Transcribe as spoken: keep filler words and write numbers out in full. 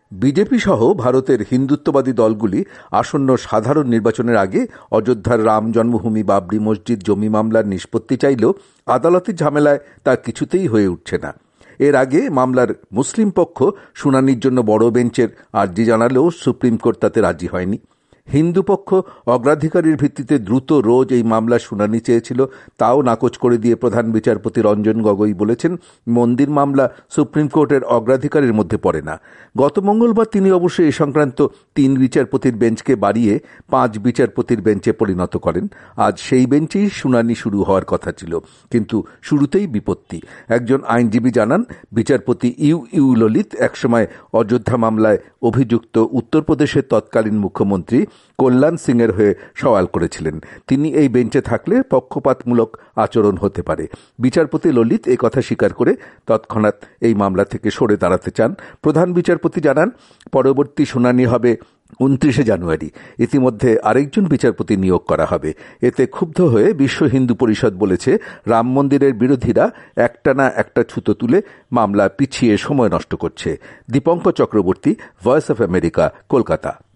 BJP সহ ভারতের হিন্দুত্ববাদী দলগুলি আসন্ন সাধারণ নির্বাচনের আগে অযোধ্যার রাম জন্মভূমি বাবরি মসজিদ জমি মামলার নিষ্পত্তি চাইলেও আদালতের ঝামেলায় তা কিছুতেই হয়ে উঠছে না। এর আগে মামলার মুসলিম পক্ষ শুনানির জন্য বড় বেঞ্চের আর্জি জানালেও সুপ্রিম কোর্ট তাতে রাজি হয়নি। হিন্দু পক্ষ অগ্রাধিকারের ভিত্তিতে দ্রুত রোজ এই মামলার শুনানি চেয়েছিল, তাও নাকচ করে দিয়ে প্রধান বিচারপতি রঞ্জন গগৈ বলেছেন, মন্দির মামলা সুপ্রিম কোর্টের অগ্রাধিকারের মধ্যে পড়ে না। গত মঙ্গলবার তিনি অবশ্য এ সংক্রান্ত তিন বিচারপতির বেঞ্চকে বাড়িয়ে পাঁচ বিচারপতির বেঞ্চে পরিণত করেন। আজ সেই বেঞ্চেই শুনানি শুরু হওয়ার কথা ছিল, কিন্তু শুরুতেই বিপত্তি। একজন আইনজীবী জানান, বিচারপতি ইউ ইউ ললিত একসময় অযোধ্যা মামলায় অভিযুক্ত উত্তরপ্রদেশের তৎকালীন মুখ্যমন্ত্রী কল্যাণ সিং এর হয়ে সওয়াল করেছিলেন। তিনি এই বেঞ্চে থাকলে পক্ষপাতমূলক আচরণ হতে পারে। বিচারপতি ললিত এই কথা স্বীকার করে তৎক্ষণাৎ এই মামলা থেকে সরে দাঁড়াতে চান। প্রধান বিচারপতি জানান, পরবর্তী শুনানি হবে উনত্রিশে জানুয়ারি। ইতিমধ্যে আরেকজন বিচারপতি নিয়োগ করা হবে। এতে ক্ষুব্ধ হয়ে বিশ্ব হিন্দু পরিষদ বলেছে, রাম মন্দিরের বিরোধীরা একটানা একটা ছুতো তুলে মামলা পিছিয়ে সময় নষ্ট করছে। Dipankar Chakraborty, voice of America, Kolkata.